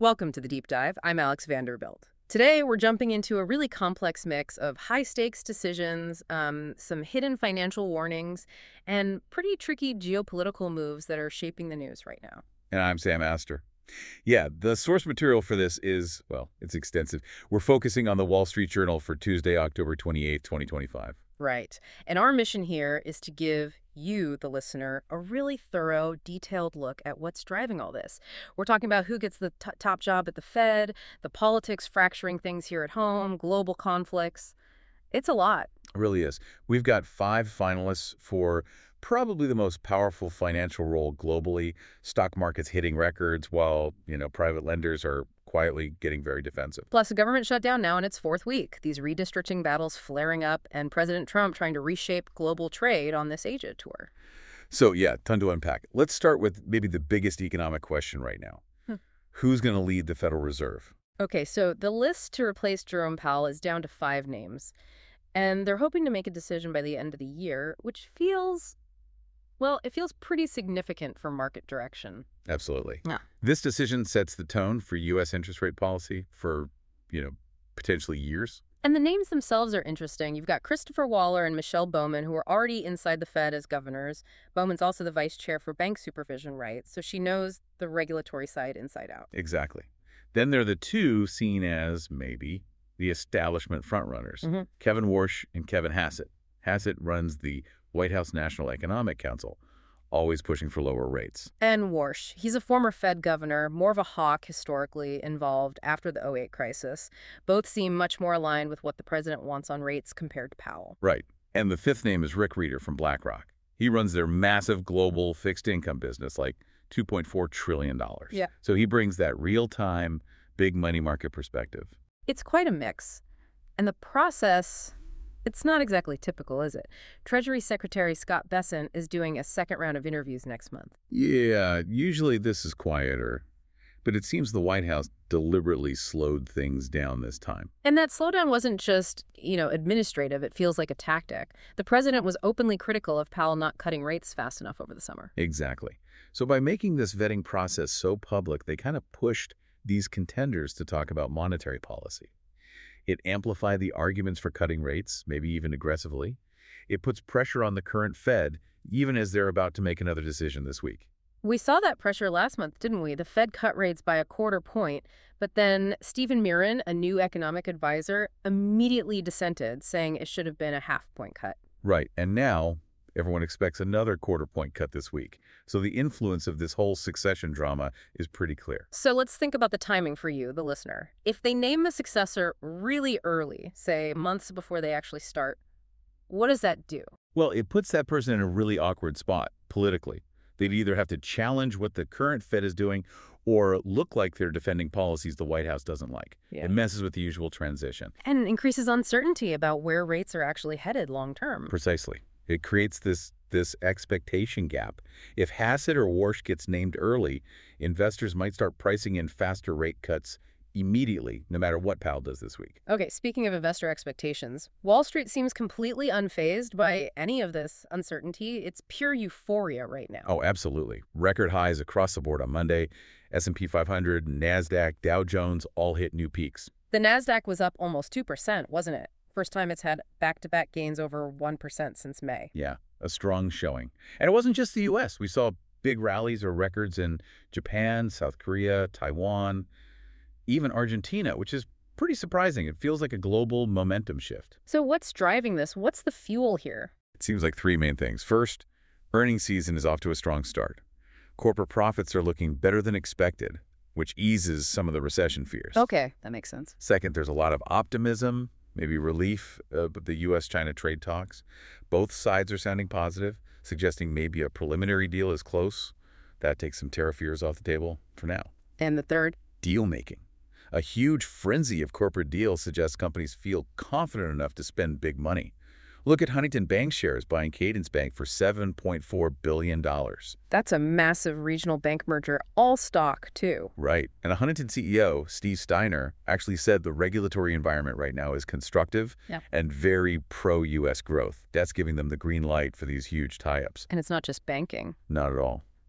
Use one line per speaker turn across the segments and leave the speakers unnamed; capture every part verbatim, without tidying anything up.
Welcome to the Deep Dive. I'm Alex Vanderbilt. Today, we're jumping into a really complex mix of high-stakes decisions, um, some hidden financial warnings, and pretty tricky geopolitical moves that are shaping the news right now.
And I'm Sam Astor. Yeah, the source material for this is, well, it's extensive. We're focusing on the Wall Street Journal for Tuesday, October twenty-eighth, twenty twenty-five.
Right. And our mission here is to give you, the listener, a really thorough, detailed look at what's driving all this. We're talking about who gets the t top job at the Fed, the politics fracturing things here at home, global conflicts. It's a lot.
It really is. We've got five finalists for probably the most powerful financial role globally. Stock markets hitting records while, you know, private lenders are quietly getting very defensive.
Plus, a government shutdown now in its fourth week, these redistricting battles flaring up, and President Trump trying to reshape global trade on this Asia tour.
So, yeah, ton to unpack. Let's start with maybe the biggest economic question right now.
Hmm.
Who's going to lead the Federal Reserve?
Okay, so the list to replace Jerome Powell is down to five names, and they're hoping to make a decision by the end of the year, which feels, well, it feels pretty significant for market direction.
Absolutely.
Yeah.
This decision sets the tone for U S interest rate policy for, you know, potentially years.
And the names themselves are interesting. You've got Christopher Waller and Michelle Bowman, who are already inside the Fed as governors. Bowman's also the vice chair for bank supervision, right? So she knows the regulatory side inside out.
Exactly. Then there are the two seen as, maybe, the establishment frontrunners,
Mm-hmm.
Kevin Warsh and Kevin Hassett. Hassett runs the White House National Economic Council, always pushing for lower rates.
And Warsh, he's a former Fed governor, more of a hawk historically involved after the oh eight crisis. Both seem much more aligned with what the president wants on rates compared to Powell.
Right. And the fifth name is Rick Rieder from BlackRock. He runs their massive global fixed income business, like two point four trillion dollars.
Yeah.
So he brings that real-time, big money market perspective.
It's quite a mix. And the process, it's not exactly typical, is it? Treasury Secretary Scott Bessent is doing a second round of interviews next month.
Yeah, usually this is quieter, but it seems the White House deliberately slowed things down this time.
And that slowdown wasn't just, you know, administrative. It feels like a tactic. The president was openly critical of Powell not cutting rates fast enough over the summer.
Exactly. So by making this vetting process so public, they kind of pushed these contenders to talk about monetary policy. It amplified the arguments for cutting rates, maybe even aggressively. It puts pressure on the current Fed, even as they're about to make another decision this week.
We saw that pressure last month, didn't we? The Fed cut rates by a quarter point, but then Stephen Miran, a new economic advisor, immediately dissented, saying it should have been a half point cut.
Right. And now everyone expects another quarter point cut this week. So the influence of this whole succession drama is pretty clear.
So let's think about the timing for you, the listener. If they name a successor really early, say months before they actually start, what does that do?
Well, it puts that person in a really awkward spot politically. They'd either have to challenge what the current Fed is doing or look like they're defending policies the White House doesn't like.
Yeah.
It messes with the usual transition.
And increases uncertainty about where rates are actually headed long term.
Precisely. It creates this this expectation gap. If Hassett or Warsh gets named early, investors might start pricing in faster rate cuts immediately, no matter what Powell does this week.
Okay, speaking of investor expectations, Wall Street seems completely unfazed by any of this uncertainty. It's pure euphoria right now.
Oh, absolutely. Record highs across the board on Monday. S and P five hundred, NASDAQ, Dow Jones all hit new peaks.
The NASDAQ was up almost two percent, wasn't it? First time it's had back-to-back gains over one percent since May.
Yeah, a strong showing. And it wasn't just the U S. We saw big rallies or records in Japan, South Korea, Taiwan, even Argentina, which is pretty surprising. It feels like a global momentum shift.
So what's driving this? What's the fuel here?
It seems like three main things. First, earnings season is off to a strong start. Corporate profits are looking better than expected, which eases some of the recession fears.
Okay, that makes sense.
Second, there's a lot of optimism, maybe relief uh, with the U S China trade talks. Both sides are sounding positive, suggesting maybe a preliminary deal is close. That takes some tariff fears off the table for now.
And the third?
Deal making. A huge frenzy of corporate deals suggests companies feel confident enough to spend big money. Look at Huntington Bank shares buying Cadence Bank for seven point four billion dollars.
That's a massive regional bank merger, all stock, too.
Right. And a Huntington C E O, Steve Steiner, actually said the regulatory environment right now is constructive
Yeah.
and very pro-U S growth. That's giving them the green light for these huge tie-ups.
And it's not just banking.
Not at all.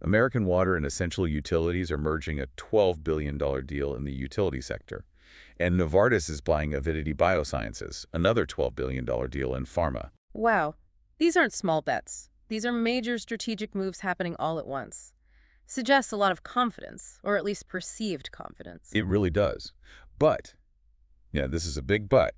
American Water and Essential Utilities are merging a twelve billion dollars deal in the utility sector. And Novartis is buying Avidity Biosciences, another twelve billion dollars deal in pharma.
Wow. These aren't small bets. These are major strategic moves happening all at once. Suggests a lot of confidence, or at least perceived confidence.
It really does. But, yeah, this is a big but.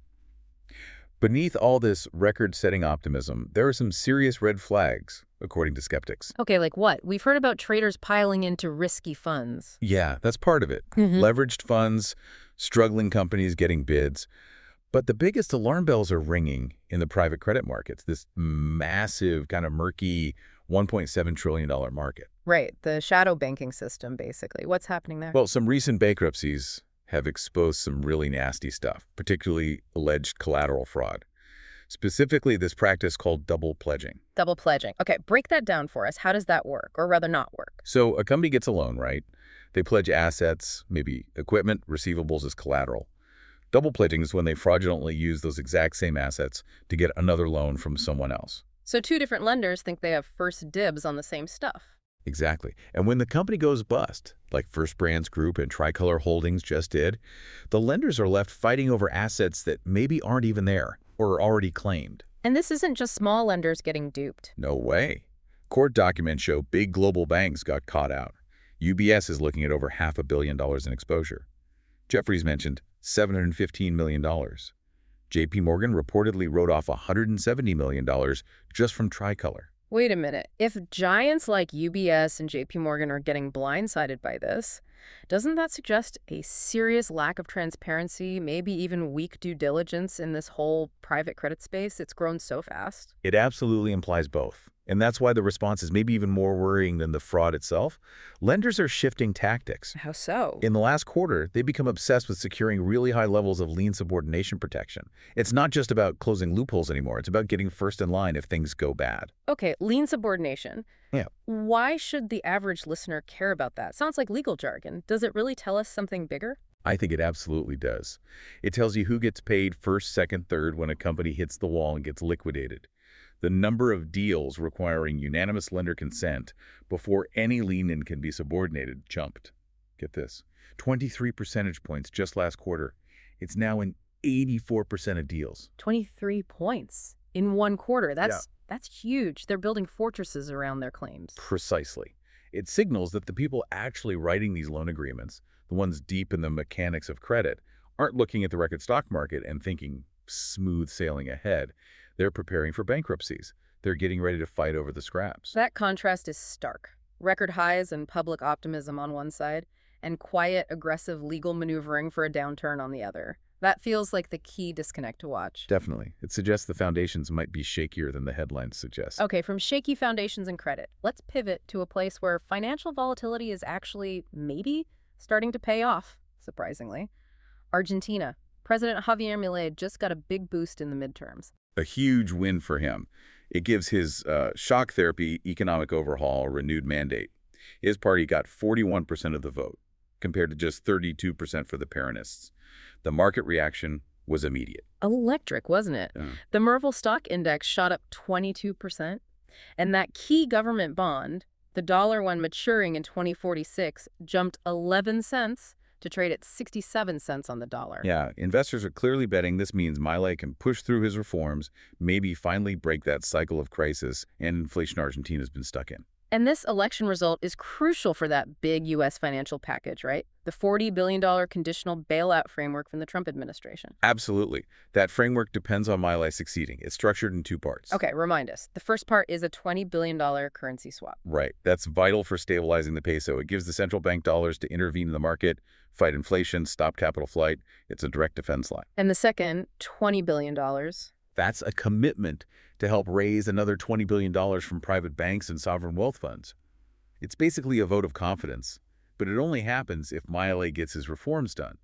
Beneath all this record-setting optimism, there are some serious red flags, according to skeptics.
Okay, like what? We've heard about traders piling into risky funds.
Yeah, that's part of it.
Mhm.
Leveraged funds, struggling companies getting bids. But the biggest alarm bells are ringing in the private credit markets, this massive, kind of murky one point seven trillion dollars market.
Right, the shadow banking system, basically. What's happening there?
Well, some recent bankruptcies have exposed some really nasty stuff, particularly alleged collateral fraud. Specifically, this practice called double pledging.
Double pledging. Okay, break that down for us. How does that work, or rather not work?
So a company gets a loan, right? They pledge assets, maybe equipment, receivables as collateral. Double pledging is when they fraudulently use those exact same assets to get another loan from someone else.
So two different lenders think they have first dibs on the same stuff.
Exactly. And when the company goes bust, like First Brands Group and Tricolor Holdings just did, the lenders are left fighting over assets that maybe aren't even there or are already claimed.
And this isn't just small lenders getting duped.
No way. Court documents show big global banks got caught out. U B S is looking at over half a billion dollars in exposure. Jefferies mentioned seven hundred fifteen million dollars. J P Morgan reportedly wrote off one hundred seventy million dollars just from Tricolor.
Wait a minute. If giants like U B S and J P Morgan are getting blindsided by this, doesn't that suggest a serious lack of transparency, maybe even weak due diligence in this whole private credit space? It's grown so fast.
It absolutely implies both. And that's why the response is maybe even more worrying than the fraud itself. Lenders are shifting tactics.
How so?
In the last quarter, they've become obsessed with securing really high levels of lien subordination protection. It's not just about closing loopholes anymore. It's about getting first in line if things go bad.
Okay, lien subordination.
Yeah.
Why should the average listener care about that? Sounds like legal jargon. Does it really tell us something bigger?
I think it absolutely does. It tells you who gets paid first, second, third when a company hits the wall and gets liquidated. The number of deals requiring unanimous lender consent before any lien-in can be subordinated jumped. Get this, twenty-three percentage points just last quarter. It's now in eighty-four percent of deals.
twenty-three points in one quarter. That's that's huge. They're building fortresses around their claims.
Precisely. It signals that the people actually writing these loan agreements, the ones deep in the mechanics of credit, aren't looking at the record stock market and thinking smooth sailing ahead. They're preparing for bankruptcies. They're getting ready to fight over the scraps.
That contrast is stark. Record highs and public optimism on one side, and quiet, aggressive legal maneuvering for a downturn on the other. That feels like the key disconnect to watch.
Definitely. It suggests the foundations might be shakier than the headlines suggest.
Okay, from shaky foundations and credit, let's pivot to a place where financial volatility is actually, maybe, starting to pay off, surprisingly. Argentina. President Javier Milei just got a big boost in the midterms.
A huge win for him. It gives his uh, shock therapy economic overhaul a renewed mandate. His party got forty-one percent of the vote, compared to just thirty-two percent for the Peronists. The market reaction was immediate.
Electric, wasn't it?
Yeah.
The Merval stock index shot up twenty-two percent. And that key government bond, the dollar one maturing in twenty forty-six, jumped eleven cents to trade at sixty-seven cents on the dollar.
Yeah, investors are clearly betting this means Milei can push through his reforms, maybe finally break that cycle of crisis and inflation Argentina's been stuck in.
And this election result is crucial for that big U S financial package, right? The forty billion dollars conditional bailout framework from the Trump administration.
Absolutely. That framework depends on Milei succeeding. It's structured in two parts.
Okay, remind us. The first part is a twenty billion dollars currency swap.
Right. That's vital for stabilizing the peso. It gives the central bank dollars to intervene in the market, fight inflation, stop capital flight. It's a direct defense line.
And the second, twenty billion dollars.
That's a commitment to help raise another twenty billion dollars from private banks and sovereign wealth funds. It's basically a vote of confidence, but it only happens if Milei gets his reforms done.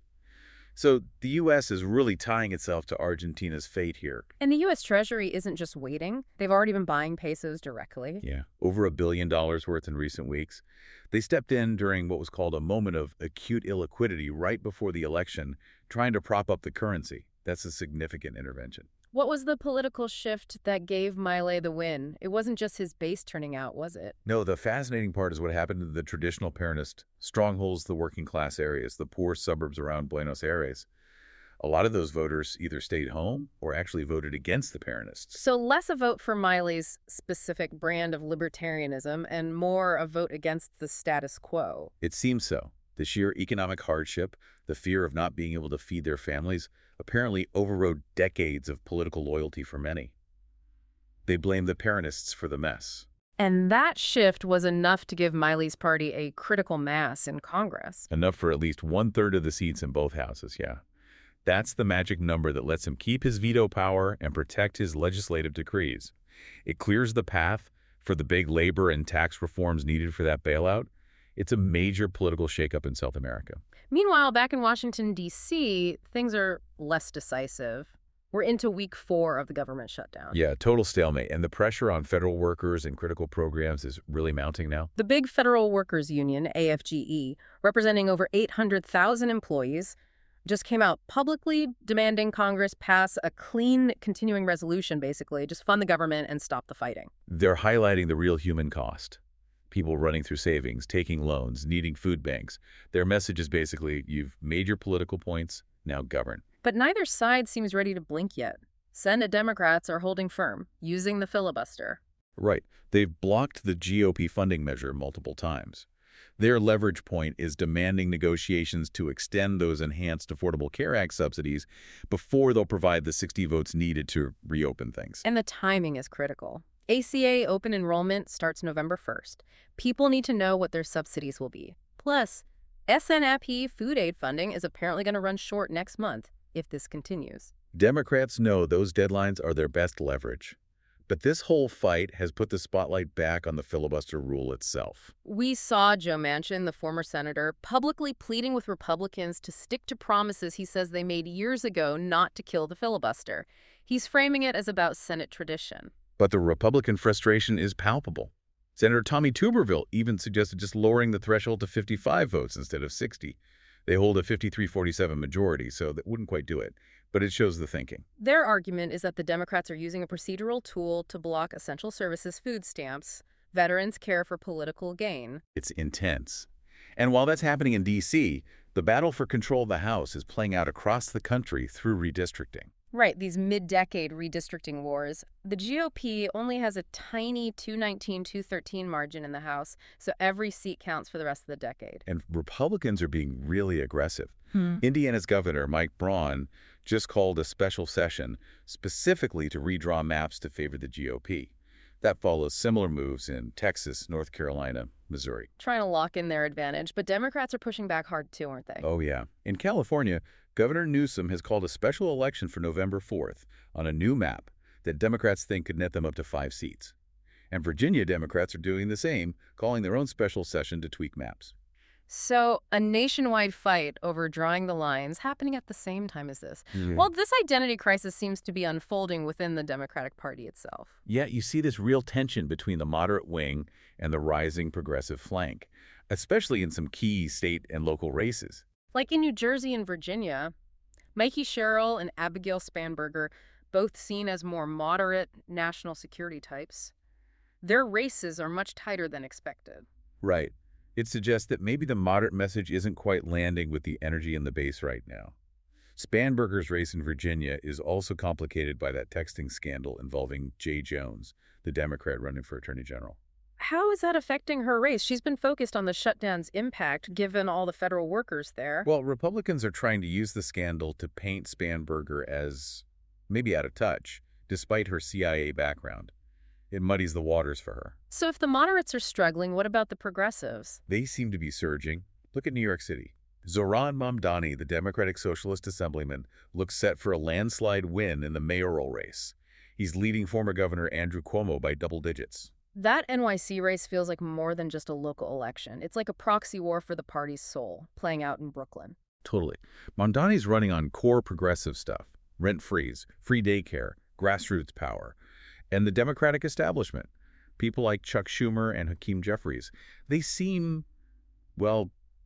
So the U S is really tying itself to Argentina's fate here.
And the U S Treasury isn't just waiting. They've already been buying pesos directly.
Yeah, over a billion dollars worth in recent weeks. They stepped in during what was called a moment of acute illiquidity right before the election, trying to prop up the currency. That's a significant intervention.
What was the political shift that gave Milei the win? It wasn't just his base turning out, was it?
No, the fascinating part is what happened to the traditional Peronist strongholds, the working class areas, the poor suburbs around Buenos Aires. A lot of those voters either stayed home or actually voted against the Peronists.
So less a vote for Miley's specific brand of libertarianism and more a vote against the status quo.
It seems so. The sheer economic hardship, the fear of not being able to feed their families, apparently overrode decades of political loyalty for many. They blamed the Peronists for the mess.
And that shift was enough to give Miley's party a critical mass in Congress.
Enough for at least one-third of the seats in both houses, yeah. That's the magic number that lets him keep his veto power and protect his legislative decrees. It clears the path for the big labor and tax reforms needed for that bailout. It's a major political shakeup in South America.
Meanwhile, back in Washington, D C, things are less decisive. We're into week four of the government shutdown.
Yeah, total stalemate. And the pressure on federal workers and critical programs is really mounting now.
The big Federal Workers Union, A F G E, representing over eight hundred thousand employees, just came out publicly demanding Congress pass a clean continuing resolution, basically, just fund the government and stop the fighting.
They're highlighting the real human cost. People running through savings, taking loans, needing food banks. Their message is basically, you've made your political points, now govern.
But neither side seems ready to blink yet. Senate Democrats are holding firm, using the filibuster.
Right. They've blocked the G O P funding measure multiple times. Their leverage point is demanding negotiations to extend those enhanced Affordable Care Act subsidies before they'll provide the sixty votes needed to reopen things.
And the timing is critical. A C A open enrollment starts November first. People need to know what their subsidies will be. Plus, S N A P food aid funding is apparently going to run short next month if this continues.
Democrats know those deadlines are their best leverage. But this whole fight has put the spotlight back on the filibuster rule itself.
We saw Joe Manchin, the former senator, publicly pleading with Republicans to stick to promises he says they made years ago not to kill the filibuster. He's framing it as about Senate tradition.
But the Republican frustration is palpable. Senator Tommy Tuberville even suggested just lowering the threshold to fifty-five votes instead of sixty. They hold a fifty-three forty-seven majority, so that wouldn't quite do it. But it shows the thinking.
Their argument is that the Democrats are using a procedural tool to block essential services food stamps, veterans' care for political gain.
It's intense. And while that's happening in D C, the battle for control of the House is playing out across the country through redistricting.
Right, these mid-decade redistricting wars. The G O P only has a tiny two nineteen two thirteen margin in the House, so every seat counts for the rest of the decade.
And Republicans are being really aggressive.
Hmm.
Indiana's governor, Mike Braun, just called a special session specifically to redraw maps to favor the G O P. That follows similar moves in Texas, North Carolina, Missouri.
Trying to lock in their advantage, but Democrats are pushing back hard too, aren't they?
Oh, yeah. In California, Governor Newsom has called a special election for November fourth on a new map that Democrats think could net them up to five seats. And Virginia Democrats are doing the same, calling their own special session to tweak maps.
So, a nationwide fight over drawing the lines happening at the same time as this.
Mm.
Well, this identity crisis seems to be unfolding within the Democratic Party itself.
Yet you see this real tension between the moderate wing and the rising progressive flank, especially in some key state and local races.
Like in New Jersey and Virginia, Mikey Sherrill and Abigail Spanberger, both seen as more moderate national security types, their races are much tighter than expected.
Right. It suggests that maybe the moderate message isn't quite landing with the energy in the base right now. Spanberger's race in Virginia is also complicated by that texting scandal involving Jay Jones, the Democrat running for Attorney General.
How is that affecting her race? She's been focused on the shutdown's impact, given all the federal workers there.
Well, Republicans are trying to use the scandal to paint Spanberger as maybe out of touch, despite her C I A background. It muddies the waters for her.
So if the moderates are struggling, what about the progressives?
They seem to be surging. Look at New York City. Zohran Mamdani, the Democratic Socialist Assemblyman, looks set for a landslide win in the mayoral race. He's leading former Governor Andrew Cuomo by double digits.
That N Y C race feels like more than just a local election. It's like a proxy war for the party's soul, playing out in Brooklyn.
Totally. Mamdani's running on core progressive stuff. Rent-frees, free daycare, grassroots power. And the Democratic establishment, people like Chuck Schumer and Hakeem Jeffries, they seem, well,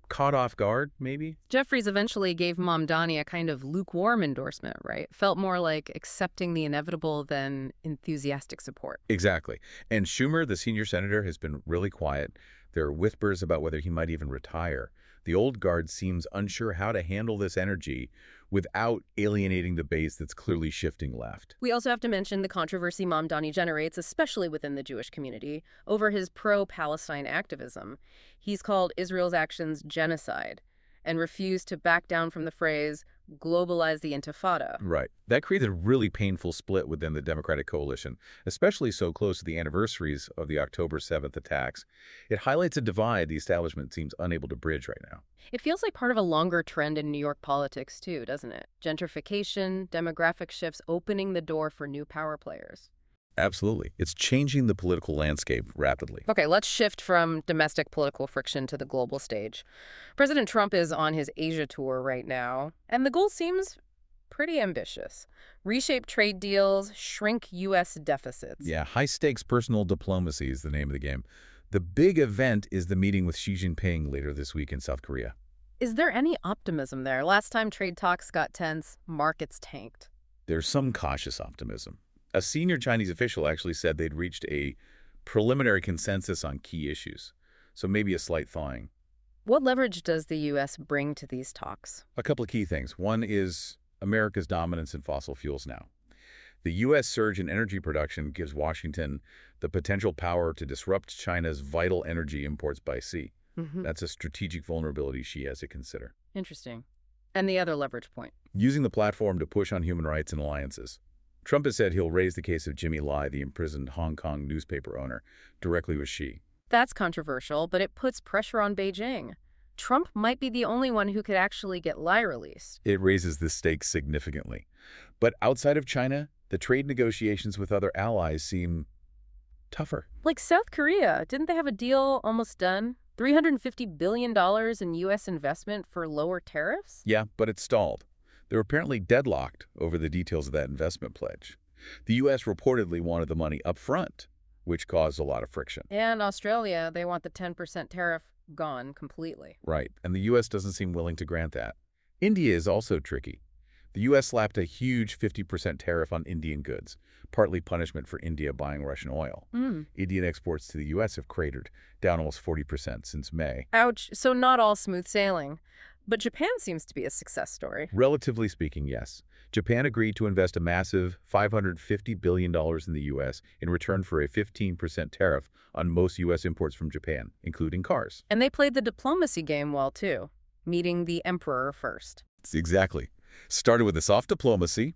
caught off guard, maybe?
Jeffries eventually gave Mamdani a kind of lukewarm endorsement, right? Felt more like accepting the inevitable than enthusiastic support.
Exactly. And Schumer, the senior senator, has been really quiet. There are whispers about whether he might even retire. The old guard seems unsure how to handle this energy without alienating the base that's clearly shifting left.
We also have to mention the controversy Mamdani generates, especially within the Jewish community, over his pro-Palestine activism. He's called Israel's actions genocide and refused to back down from the phrase globalize the intifada.
Right. That creates a really painful split within the Democratic coalition, especially so close to the anniversaries of the October seventh attacks. It highlights a divide the establishment seems unable to bridge right now.
It feels like part of a longer trend in New York politics, too, doesn't it? Gentrification, demographic shifts opening the door for new power players.
Absolutely. It's changing the political landscape rapidly.
Okay, let's shift from domestic political friction to the global stage. President Trump is on his Asia tour right now, and the goal seems pretty ambitious. Reshape trade deals, shrink U S deficits.
Yeah, high-stakes personal diplomacy is the name of the game. The big event is the meeting with Xi Jinping later this week in South Korea.
Is there any optimism there? Last time trade talks got tense, markets tanked.
There's some cautious optimism. A senior Chinese official actually said they'd reached a preliminary consensus on key issues, so maybe a slight thawing.
What leverage does the U S bring to these talks?
A couple of key things. One is America's dominance in fossil fuels now. The U S surge in energy production gives Washington the potential power to disrupt China's vital energy imports by sea.
Mm-hmm.
That's a strategic vulnerability Xi has to consider.
Interesting. And the other leverage point?
Using the platform to push on human rights and alliances. Trump has said he'll raise the case of Jimmy Lai, the imprisoned Hong Kong newspaper owner, directly with Xi.
That's controversial, but it puts pressure on Beijing. Trump might be the only one who could actually get Lai released.
It raises the stakes significantly. But outside of China, the trade negotiations with other allies seem tougher.
Like South Korea, didn't they have a deal almost done? three hundred fifty billion dollars in U S investment for lower tariffs?
Yeah, but it stalled. They're apparently deadlocked over the details of that investment pledge. The U S reportedly wanted the money up front, which caused a lot of friction.
And Australia, they want the ten percent tariff gone completely.
Right, and the U S doesn't seem willing to grant that. India is also tricky. The U S slapped a huge fifty percent tariff on Indian goods, partly punishment for India buying Russian oil.
Mm.
Indian exports to the U S have cratered, down almost forty percent since May.
Ouch. So not all smooth sailing. But Japan seems to be a success story.
Relatively speaking, yes. Japan agreed to invest a massive five hundred fifty billion dollars in the U S in return for a fifteen percent tariff on most U S imports from Japan, including cars.
And they played the diplomacy game well, too, meeting the emperor first.
Exactly. Started with a soft diplomacy,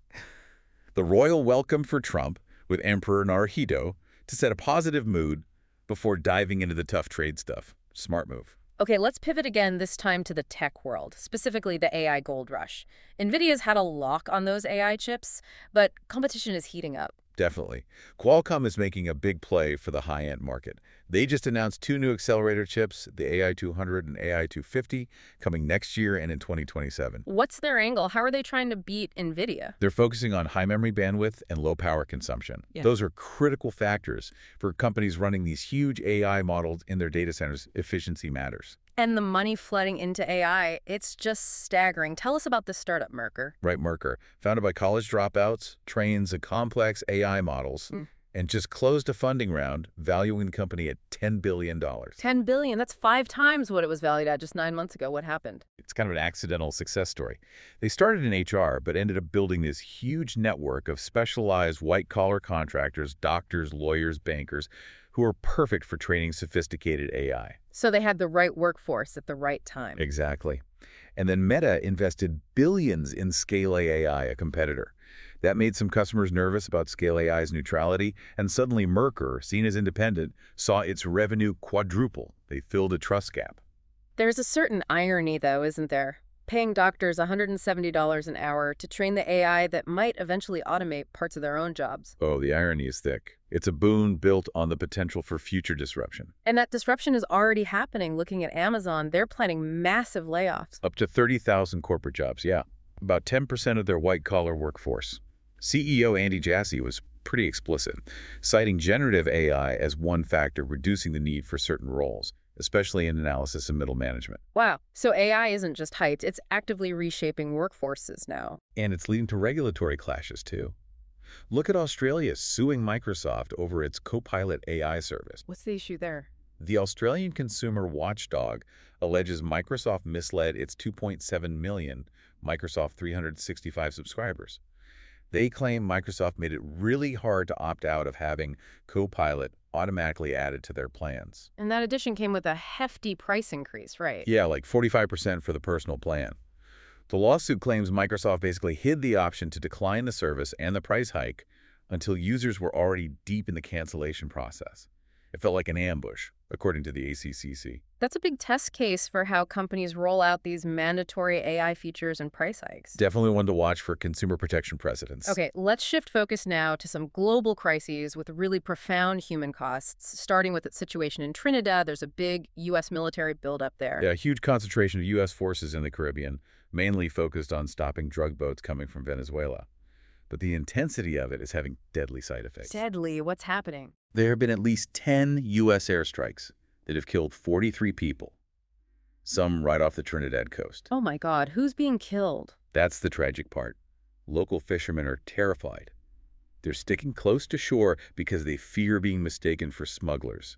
the royal welcome for Trump with Emperor Naruhito to set a positive mood before diving into the tough trade stuff. Smart move.
Okay, let's pivot again, this time to the tech world, specifically the A I gold rush. NVIDIA's had a lock on those A I chips, but competition is heating up.
Definitely. Qualcomm is making a big play for the high-end market. They just announced two new accelerator chips, the A I two hundred and A I two fifty, coming next year and in twenty twenty-seven.
What's their angle? How are they trying to beat NVIDIA?
They're focusing on high memory bandwidth and low power consumption.
Yeah.
Those are critical factors for companies running these huge A I models in their data centers. Efficiency matters.
And the money flooding into A I, it's just staggering. Tell us about this startup, Merkur.
Right, Merkur, founded by college dropouts, trains a complex A I models,
Mm.
and just closed a funding round valuing the company at ten billion dollars.
ten billion dollars, that's five times what it was valued at just nine months ago. What happened?
It's kind of an accidental success story. They started in H R, but ended up building this huge network of specialized white-collar contractors, doctors, lawyers, bankers, who are perfect for training sophisticated A I.
So they had the right workforce at the right time.
Exactly. And then Meta invested billions in Scale A I, a competitor. That made some customers nervous about Scale A I's neutrality, and suddenly Merkur, seen as independent, saw its revenue quadruple. They filled a trust gap.
There's a certain irony, though, isn't there? Paying doctors one hundred seventy dollars an hour to train the A I that might eventually automate parts of their own jobs.
Oh, the irony is thick. It's a boon built on the potential for future disruption.
And that disruption is already happening. Looking at Amazon, they're planning massive layoffs.
Up to thirty thousand corporate jobs, yeah. About ten percent of their white-collar workforce. C E O Andy Jassy was pretty explicit, citing generative A I as one factor reducing the need for certain roles, especially in analysis and middle management.
Wow. So A I isn't just hyped, it's actively reshaping workforces now.
And it's leading to regulatory clashes, too. Look at Australia suing Microsoft over its Copilot A I service.
What's the issue there?
The Australian consumer watchdog alleges Microsoft misled its two point seven million Microsoft three sixty-five subscribers. They claim Microsoft made it really hard to opt out of having Copilot automatically added to their plans.
And that addition came with a hefty price increase, right?
Yeah, like forty-five percent for the personal plan. The lawsuit claims Microsoft basically hid the option to decline the service and the price hike until users were already deep in the cancellation process. It felt like an ambush, according to the A C C C.
That's a big test case for how companies roll out these mandatory A I features and price hikes.
Definitely one to watch for consumer protection precedents.
Okay, let's shift focus now to some global crises with really profound human costs. Starting with the situation in Trinidad, there's a big U S military buildup there.
Yeah, a huge concentration of U S forces in the Caribbean, mainly focused on stopping drug boats coming from Venezuela. But the intensity of it is having deadly side effects.
Deadly, what's happening?
There have been at least ten U S airstrikes that have killed forty-three people, some right off the Trinidad coast.
Oh my God, who's being killed?
That's the tragic part. Local fishermen are terrified. They're sticking close to shore because they fear being mistaken for smugglers.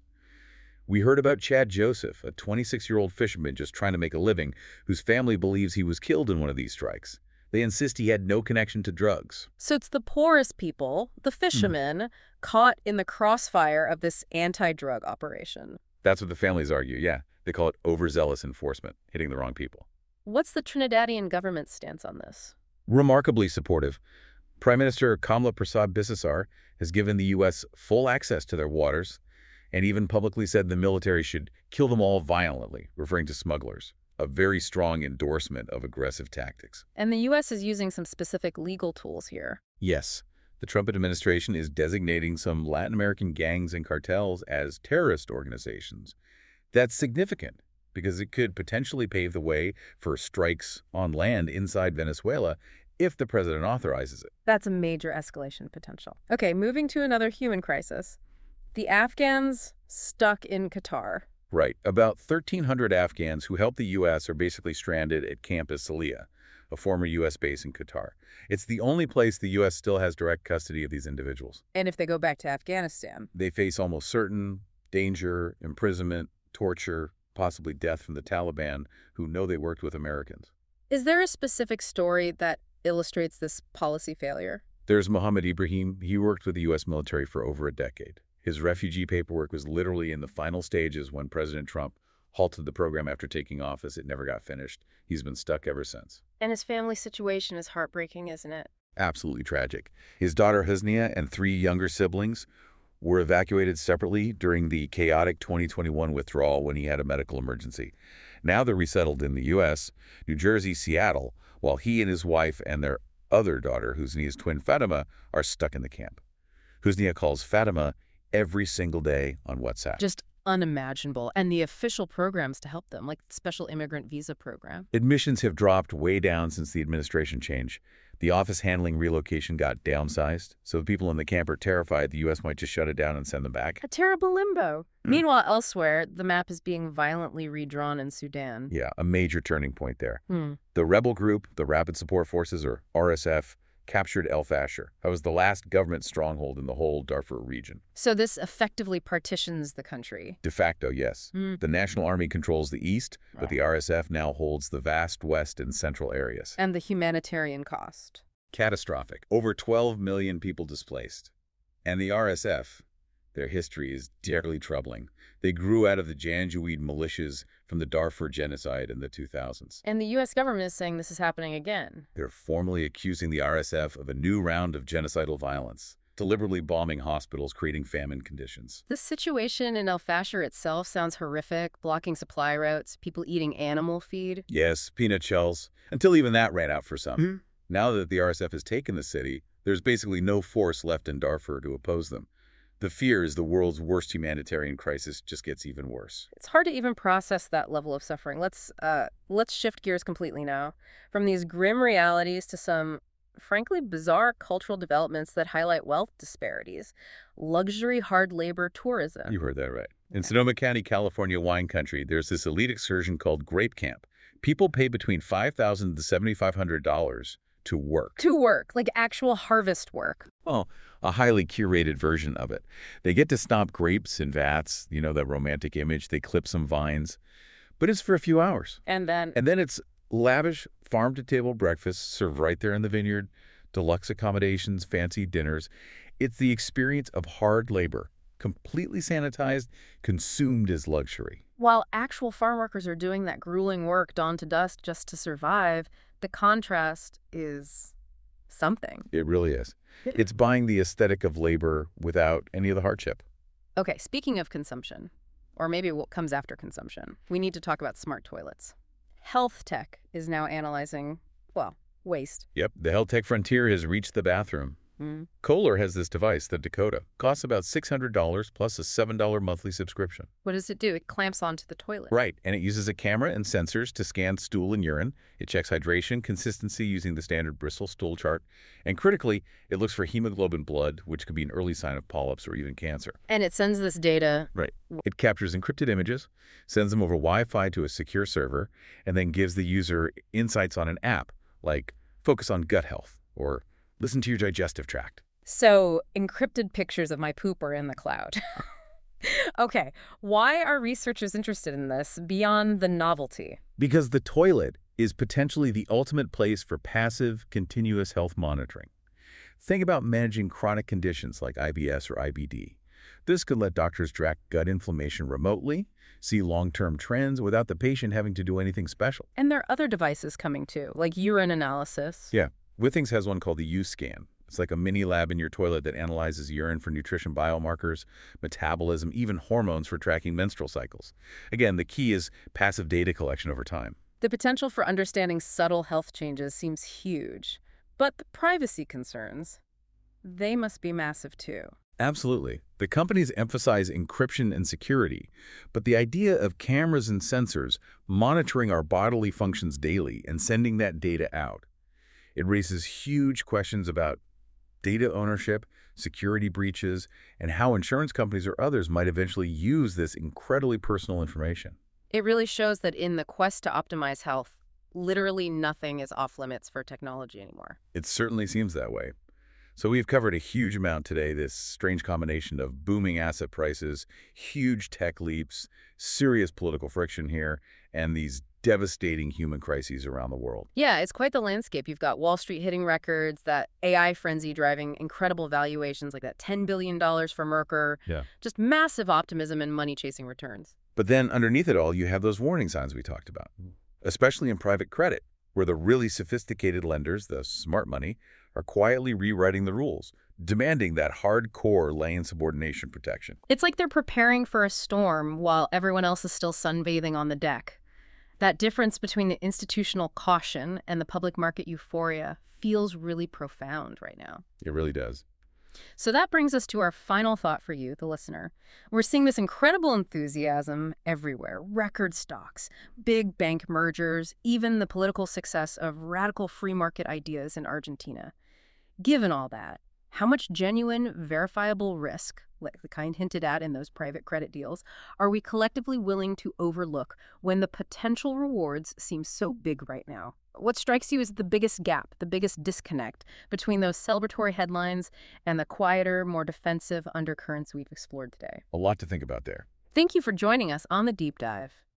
We heard about Chad Joseph, a twenty-six-year-old fisherman just trying to make a living, whose family believes he was killed in one of these strikes. They insist he had no connection to drugs.
So it's the poorest people, the fishermen, mm. caught in the crossfire of this anti-drug operation.
That's what the families argue, yeah. They call it overzealous enforcement, hitting the wrong people.
What's the Trinidadian government's stance on this?
Remarkably supportive. Prime Minister Kamla Prasad Bisesar has given the U S full access to their waters and even publicly said the military should kill them all violently, referring to smugglers. A very strong endorsement of aggressive tactics.
And the U S is using some specific legal tools here.
Yes. The Trump administration is designating some Latin American gangs and cartels as terrorist organizations. That's significant because it could potentially pave the way for strikes on land inside Venezuela if the president authorizes it.
That's a major escalation potential. Okay, moving to another human crisis. The Afghans stuck in Qatar.
Right. About thirteen hundred Afghans who helped the U S are basically stranded at Camp Salih, a former U S base in Qatar. It's the only place the U S still has direct custody of these individuals.
And if they go back to Afghanistan?
They face almost certain danger, imprisonment, torture, possibly death from the Taliban, who know they worked with Americans.
Is there a specific story that illustrates this policy failure?
There's Mohammed Ibrahim. He worked with the U S military for over a decade. His refugee paperwork was literally in the final stages when President Trump halted the program after taking office. It never got finished. He's been stuck ever since.
And his family situation is heartbreaking, isn't it?
Absolutely tragic. His daughter Husnia and three younger siblings were evacuated separately during the chaotic twenty twenty-one withdrawal when he had a medical emergency. Now they're resettled in the U S, New Jersey, Seattle, while he and his wife and their other daughter, Husnia's twin Fatima, are stuck in the camp. Husnia calls Fatima every single day on WhatsApp.
Just unimaginable. And the official programs to help them, like the special immigrant visa program.
Admissions have dropped way down since the administration change. The office handling relocation got downsized, so the people in the camp are terrified the U S might just shut it down and send them back.
A terrible limbo. Mm. Meanwhile, elsewhere, the map is being violently redrawn in Sudan.
Yeah, a major turning point there.
Mm.
The rebel group, the Rapid Support Forces, or R S F, captured El Fasher. That was the last government stronghold in the whole Darfur region.
So this effectively partitions the country?
De facto, yes.
Mm.
The National Army controls the east, but
right.
the R S F now holds the vast west and central areas.
And the humanitarian cost?
Catastrophic. Over twelve million people displaced. And the R S F, their history is deadly troubling. They grew out of the Janjaweed militias from the Darfur genocide in the two thousands.
And the U S government is saying this is happening again.
They're formally accusing the R S F of a new round of genocidal violence, deliberately bombing hospitals, creating famine conditions.
The situation in El Fasher itself sounds horrific, blocking supply routes, people eating animal feed.
Yes, peanut shells, until even that ran out for some.
Mm-hmm.
Now that the R S F has taken the city, there's basically no force left in Darfur to oppose them. The fear is the world's worst humanitarian crisis just gets even worse.
It's hard to even process that level of suffering. Let's uh, let's shift gears completely now. From these grim realities to some, frankly, bizarre cultural developments that highlight wealth disparities. Luxury hard labor tourism.
You heard that right. In Sonoma County, California wine country, there's this elite excursion called Grape Camp. People pay between five thousand dollars to seven thousand five hundred dollars to work.
To work, like actual harvest work.
Well, a highly curated version of it. They get to stomp grapes in vats, you know, that romantic image. They clip some vines. But it's for a few hours.
And then...
And then it's lavish farm-to-table breakfasts served right there in the vineyard, deluxe accommodations, fancy dinners. It's the experience of hard labor, completely sanitized, consumed as luxury.
While actual farm workers are doing that grueling work dawn to dusk just to survive, the contrast is something.
It really is. It's buying the aesthetic of labor without any of the hardship.
Okay, speaking of consumption, or maybe what comes after consumption, we need to talk about smart toilets. Health tech is now analyzing, well, waste.
Yep, the health tech frontier has reached the bathroom.
Mm.
Kohler has this device, the Dakota. Costs about six hundred dollars plus a seven dollar monthly subscription.
What does it do? It clamps onto the toilet.
Right, and it uses a camera and sensors to scan stool and urine. It checks hydration, consistency using the standard Bristol stool chart. And critically, it looks for hemoglobin blood, which could be an early sign of polyps or even cancer.
And it sends this data.
Right. It captures encrypted images, sends them over Wi-Fi to a secure server, and then gives the user insights on an app, like focus on gut health or listen to your digestive tract.
So, encrypted pictures of my poop are in the cloud. Okay, why are researchers interested in this beyond the novelty?
Because the toilet is potentially the ultimate place for passive, continuous health monitoring. Think about managing chronic conditions like I B S or I B D. This could let doctors track gut inflammation remotely, see long-term trends without the patient having to do anything special.
And there are other devices coming too, like urine analysis.
Yeah. Withings has one called the U-Scan. It's like a mini lab in your toilet that analyzes urine for nutrition biomarkers, metabolism, even hormones for tracking menstrual cycles. Again, the key is passive data collection over time.
The potential for understanding subtle health changes seems huge. But the privacy concerns, they must be massive too.
Absolutely. The companies emphasize encryption and security, but the idea of cameras and sensors monitoring our bodily functions daily and sending that data out, it raises huge questions about data ownership, security breaches, and how insurance companies or others might eventually use this incredibly personal information.
It really shows that in the quest to optimize health, literally nothing is off limits for technology anymore.
It certainly seems that way. So we've covered a huge amount today, this strange combination of booming asset prices, huge tech leaps, serious political friction here, and these devastating human crises around the world.
Yeah, it's quite the landscape. You've got Wall Street hitting records, that A I frenzy driving incredible valuations like that ten billion dollars for Mercer.
Yeah.
Just massive optimism and money-chasing returns.
But then underneath it all, you have those warning signs we talked about, especially in private credit, where the really sophisticated lenders, the smart money, are quietly rewriting the rules, demanding that hardcore lane subordination protection.
It's like they're preparing for a storm while everyone else is still sunbathing on the deck. That difference between the institutional caution and the public market euphoria feels really profound right now.
It really does.
So that brings us to our final thought for you, the listener. We're seeing this incredible enthusiasm everywhere. Record stocks, big bank mergers, even the political success of radical free market ideas in Argentina. Given all that, how much genuine, verifiable risk, like the kind hinted at in those private credit deals, are we collectively willing to overlook when the potential rewards seem so big right now? What strikes you as the biggest gap, the biggest disconnect between those celebratory headlines and the quieter, more defensive undercurrents we've explored today?
A lot to think about there.
Thank you for joining us on The Deep Dive.